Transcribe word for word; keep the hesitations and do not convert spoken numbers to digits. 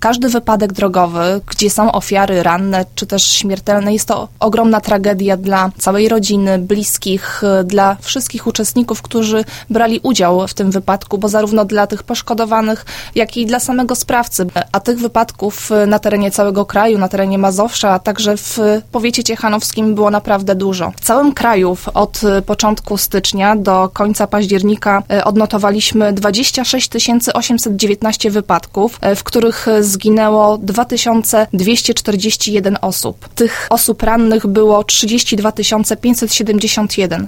Każdy wypadek drogowy, gdzie są ofiary ranne czy też śmiertelne, jest to ogromna tragedia dla całej rodziny, bliskich, dla wszystkich uczestników, którzy brali udział w tym wypadku, bo zarówno dla tych poszkodowanych, jak i dla samego sprawcy. A tych wypadków na terenie całego kraju, na terenie Mazowsza, a także w powiecie ciechanowskim było naprawdę dużo. W całym kraju od początku stycznia do końca października odnotowaliśmy dwadzieścia sześć tysięcy osiemset dziewiętnaście wypadków, w których zginęło dwa tysiące dwieście czterdzieści jeden osób. Tych osób rannych było trzydzieści dwa tysiące pięćset siedemdziesiąt jeden.